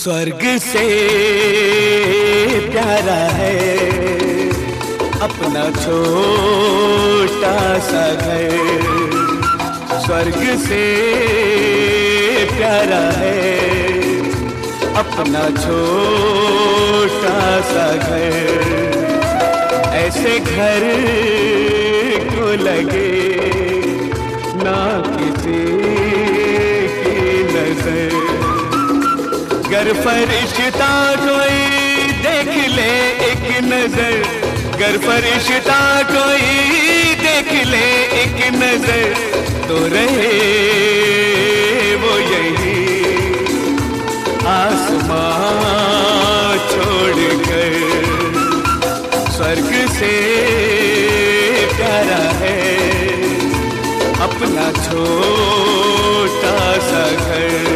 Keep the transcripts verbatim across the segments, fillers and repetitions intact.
स्वर्ग से प्यारा है अपना छोटा सा घर। स्वर्ग से प्यारा है अपना छोटा सा घर। ऐसे घर को लगे ना किसी की नजर। गर फरिश्ता कोई देख ले एक नजर, गर फरिश्ता कोई देख ले एक नजर, तो रहे वो यही आसमां छोड़कर। स्वर्ग से प्यारा है अपना छोटा सा घर।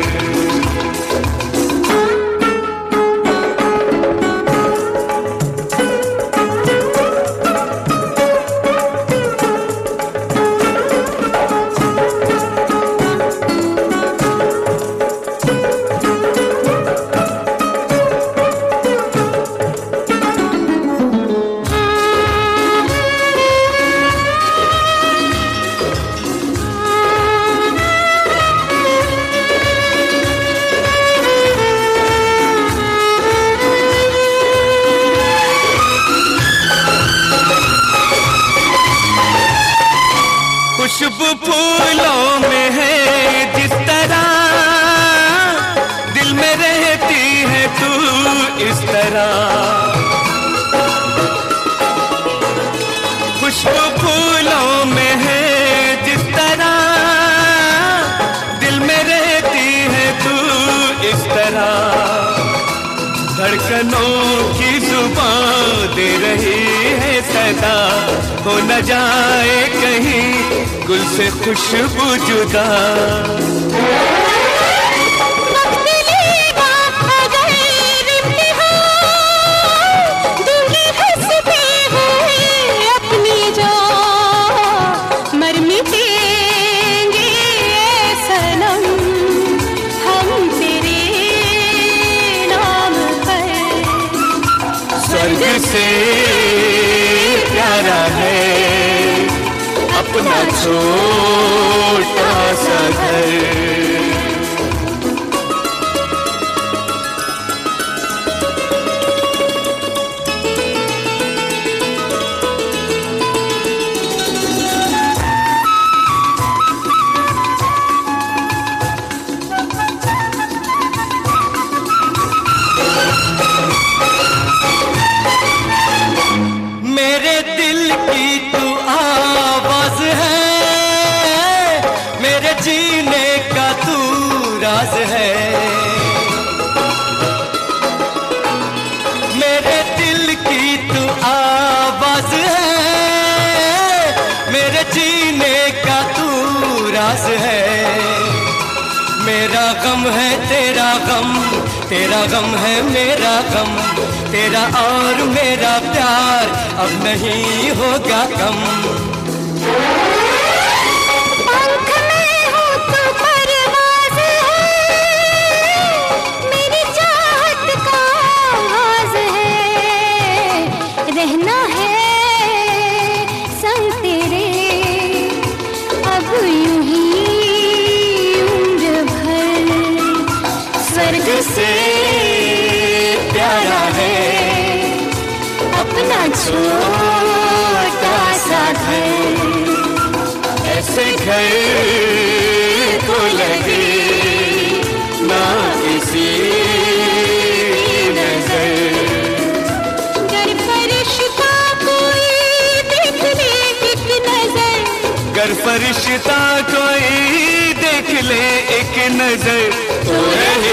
खुशबू फूलों में है जिस तरह, दिल में रहती है तू इस तरह। खुशबू फूलों में है जिस तरह, दिल में रहती है तू इस तरह। धड़कनों की जुबान दे रही है सदा, हो न जाए कहीं गुल से खुशबू जुदा। स्वर्ग से प्यारा है अपना छोटा सा घर। मेरे दिल की तू आवाज है, मेरे जीने का तू राज है। मेरे दिल की तू आवाज है, मेरे जीने का तू राज है। मेरा गम है तेरा गम, तेरा गम है मेरा गम, तेरा और मेरा प्यार अब नहीं होगा कम। पंख में हो तो परवाज़ है, मेरी चाहत का आगाज़ है। रहना है संग तेरे अब यूं ही उम्र भर। स्वर्ग से प्यारा है अपना छोटा सा घर। ऐसे घर को लगे ना किसी नजर। गर फरिश्ता कोई देख ले एक नजर, गर फरिश्ता कोई देख ले एक नजर, तो रहे